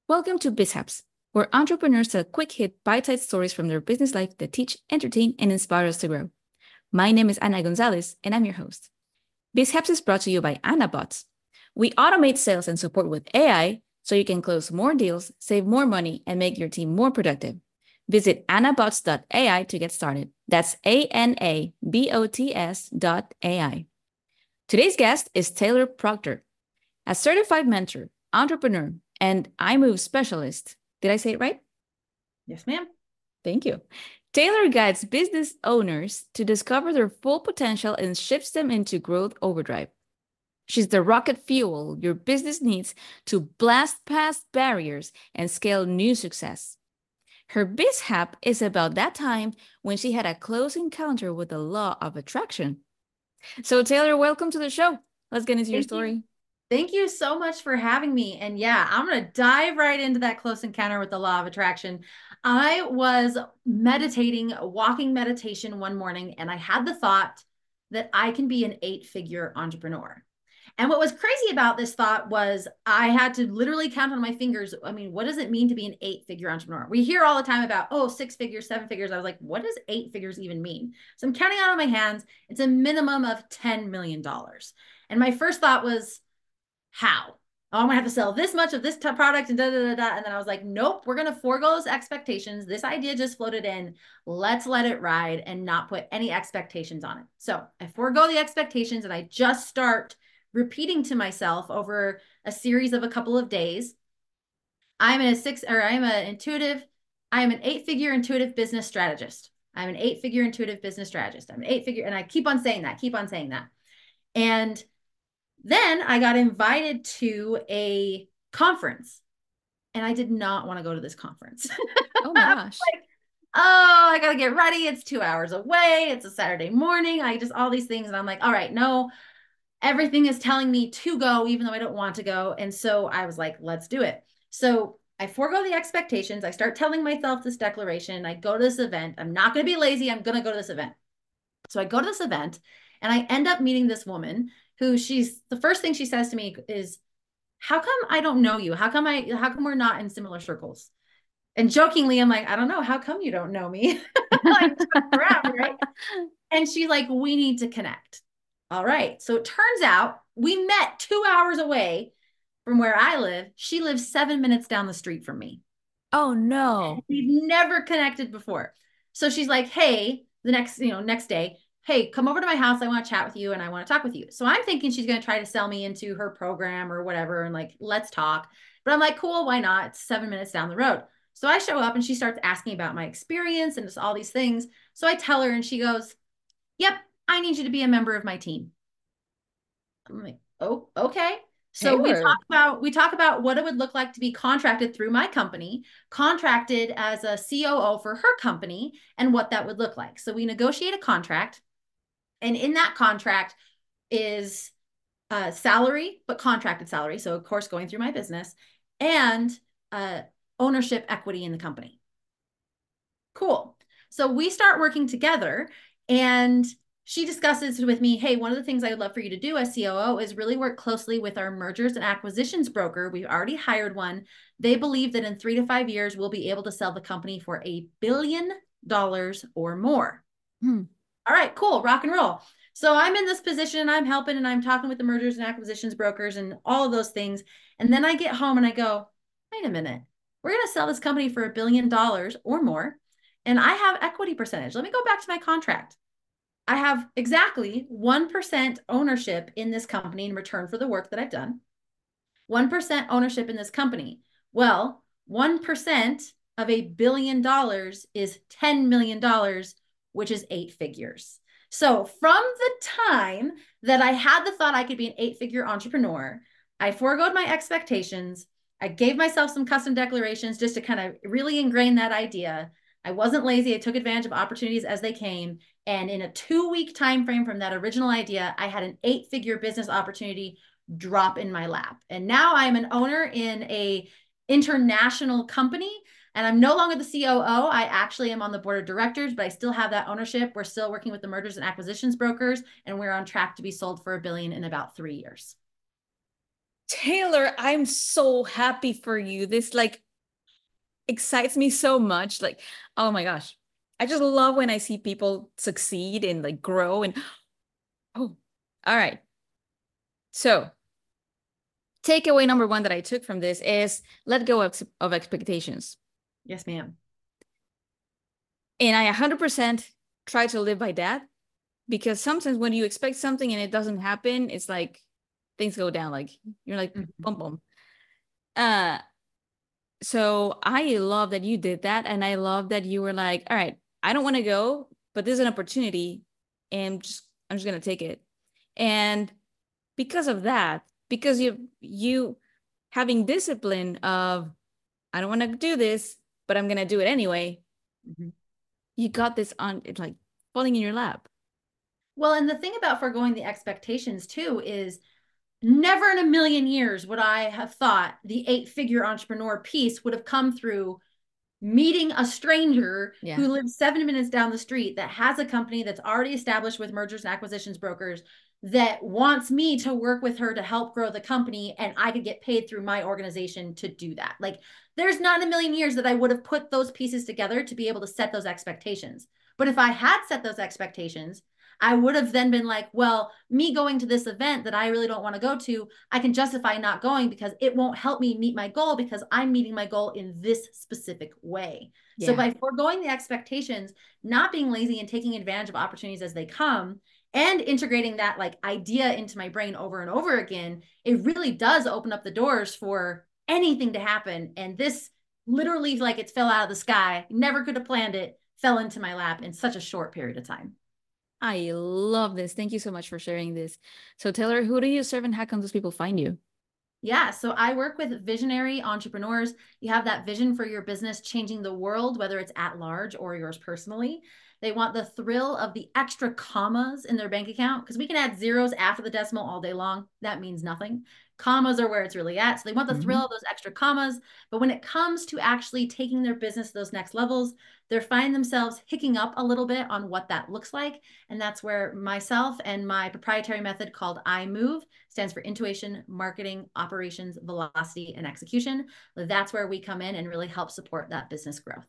Welcome to BizHaps, where entrepreneurs tell quick hit, bite sized stories from their business life that teach, entertain, and inspire us to grow. My name is Ana Gonzalez, and I'm your host. BizHaps is brought to you by AnaBots. We automate sales and support with AI so you can close more deals, save more money, and make your team more productive. Visit anabots.ai to get started. That's ANABOTS.ai. Today's guest is Taylor Proctor, a certified mentor, entrepreneur, and iMove specialist. Did I say it right? Yes, ma'am. Thank you. Taylor guides business owners to discover their full potential and shifts them into growth overdrive. She's the rocket fuel your business needs to blast past barriers and scale new success. Her BizHap is about that time when she had a close encounter with the law of attraction. So, Taylor, welcome to the show. Let's get into your Thank you. story. Thank you so much for having me. And yeah, I'm going to dive right into that close encounter with the law of attraction. I was meditating, walking meditation one morning, and I had the thought that I can be an 8-figure entrepreneur. And what was crazy about this thought was I had to literally count on my fingers. I mean, what does it mean to be an 8-figure entrepreneur? We hear all the time about, oh, 6 figures, 7 figures. I was like, what does 8 figures even mean? So I'm counting out on my hands. It's a minimum of $10 million. And my first thought was, how? Oh, I'm gonna have to sell this much of this product and da da da da. And then I was like, nope, we're gonna forego those expectations. This idea just floated in. Let's let it ride and not put any expectations on it. So I forego the expectations and I just start repeating to myself over a series of a couple of days. I'm an 8-figure intuitive business strategist. I'm an 8-figure intuitive business strategist. I'm an 8-figure, and I keep on saying that. And then I got invited to a conference and I did not want to go to this conference. Oh my gosh. Like, oh, I got to get ready. It's 2 hours away. It's a Saturday morning. All these things. And I'm like, all right, no, everything is telling me to go, even though I don't want to go. And so I was like, let's do it. So I forego the expectations. I start telling myself this declaration. I go to this event. I'm not going to be lazy. I'm going to go to this event. So I go to this event and I end up meeting this woman who the first thing she says to me is, how come I don't know you? How come we're not in similar circles? And jokingly, I'm like, I don't know. How come you don't know me? Like, around, right? And she's like, we need to connect. All right. So it turns out we met 2 hours away from where I live. She lives 7 minutes down the street from me. Oh no. We've never connected before. So she's like, hey, the next day, hey, come over to my house. I want to chat with you and I want to talk with you. So I'm thinking she's going to try to sell me into her program or whatever. And like, let's talk. But I'm like, cool, why not? It's 7 minutes down the road. So I show up and she starts asking about my experience and just all these things. So I tell her and she goes, yep, I need you to be a member of my team. I'm like, oh, okay. So Taylor. we talk about what it would look like to be contracted through my company, contracted as a COO for her company, and what that would look like. So we negotiate a contract, and in that contract is salary, but contracted salary. So of course, going through my business and ownership equity in the company. Cool. So we start working together, and she discusses with me, hey, one of the things I would love for you to do as COO is really work closely with our mergers and acquisitions broker. We've already hired one. They believe that in 3 to 5 years, we'll be able to sell the company for $1 billion or more. All right, cool, rock and roll. So I'm in this position and I'm helping and I'm talking with the mergers and acquisitions brokers and all of those things. And then I get home and I go, wait a minute, we're going to sell this company for $1 billion or more. And I have equity percentage. Let me go back to my contract. I have exactly 1% ownership in this company in return for the work that I've done. 1% ownership in this company. Well, 1% of $1 billion is $10 million, which is 8 figures. So from the time that I had the thought I could be an 8-figure entrepreneur, I foregoed my expectations. I gave myself some custom declarations just to kind of really ingrain that idea. I wasn't lazy. I took advantage of opportunities as they came. And in a 2-week time frame from that original idea, I had an 8-figure business opportunity drop in my lap. And now I'm an owner in a international company, and I'm no longer the COO. I actually am on the board of directors, but I still have that ownership. We're still working with the mergers and acquisitions brokers, and we're on track to be sold for $1 billion in about 3 years. Taylor, I'm so happy for you. This like excites me so much. Like, oh my gosh. I just love when I see people succeed and like grow and oh, all right. So, takeaway number one that I took from this is let go of expectations. Yes, ma'am. And I 100% try to live by that because sometimes when you expect something and it doesn't happen, it's like things go down. Like you're like, boom, boom. Uh, so I love that you did that. And I love that you were like, all right, I don't want to go, but this is an opportunity and I'm just going to take it. And because of that, because you having discipline of, I don't want to do this, but I'm going to do it anyway. Mm-hmm. You got this on, it's like falling in your lap. Well, and the thing about foregoing the expectations too is never in a million years would I have thought the 8-figure entrepreneur piece would have come through meeting a stranger who lives 7 minutes down the street that has a company that's already established with mergers and acquisitions brokers that wants me to work with her to help grow the company, and I could get paid through my organization to do that. Like, there's not a million years that I would have put those pieces together to be able to set those expectations. But if I had set those expectations, I would have then been like, well, me going to this event that I really don't want to go to, I can justify not going because it won't help me meet my goal because I'm meeting my goal in this specific way. Yeah. So by foregoing the expectations, not being lazy and taking advantage of opportunities as they come, and integrating that like idea into my brain over and over again, it really does open up the doors for anything to happen. And this literally, like, it fell out of the sky, never could have planned it, fell into my lap in such a short period of time. I love this. Thank you so much for sharing this. So Taylor, who do you serve and how can those people find you? Yeah, so I work with visionary entrepreneurs. You have that vision for your business changing the world, whether it's at large or yours personally. They want the thrill of the extra commas in their bank account because we can add zeros after the decimal all day long. That means nothing. Commas are where it's really at. So they want the thrill of those extra commas. But when it comes to actually taking their business to those next levels, they're finding themselves hicking up a little bit on what that looks like. And that's where myself and my proprietary method called iMove stands for Intuition, Marketing, Operations, Velocity, and Execution. That's where we come in and really help support that business growth.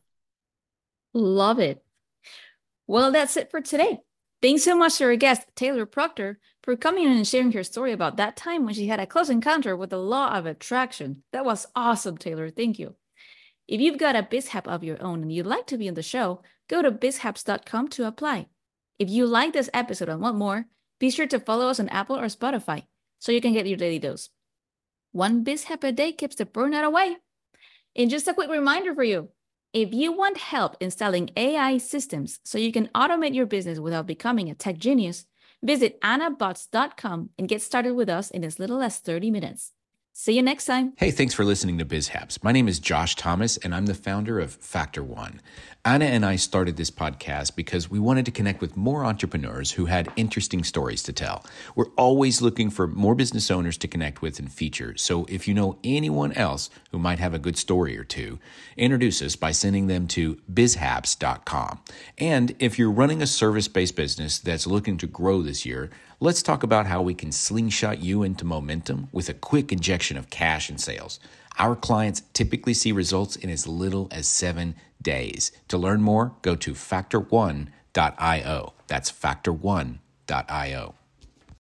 Love it. Well, that's it for today. Thanks so much to our guest, Taylor Proctor, for coming in and sharing her story about that time when she had a close encounter with the law of attraction. That was awesome, Taylor. Thank you. If you've got a BizHap of your own and you'd like to be on the show, go to bizhaps.com to apply. If you like this episode and want more, be sure to follow us on Apple or Spotify so you can get your daily dose. One BizHap a day keeps the burnout away. And just a quick reminder for you, if you want help installing AI systems so you can automate your business without becoming a tech genius, visit annabots.com and get started with us in as little as 30 minutes. See you next time. Hey, thanks for listening to BizHaps. My name is Josh Thomas, and I'm the founder of Factor One. Anna and I started this podcast because we wanted to connect with more entrepreneurs who had interesting stories to tell. We're always looking for more business owners to connect with and feature. So if you know anyone else who might have a good story or two, introduce us by sending them to bizhaps.com. And if you're running a service-based business that's looking to grow this year, let's talk about how we can slingshot you into momentum with a quick injection of cash and sales. Our clients typically see results in as little as 7 days. To learn more, go to factorone.io. That's factorone.io.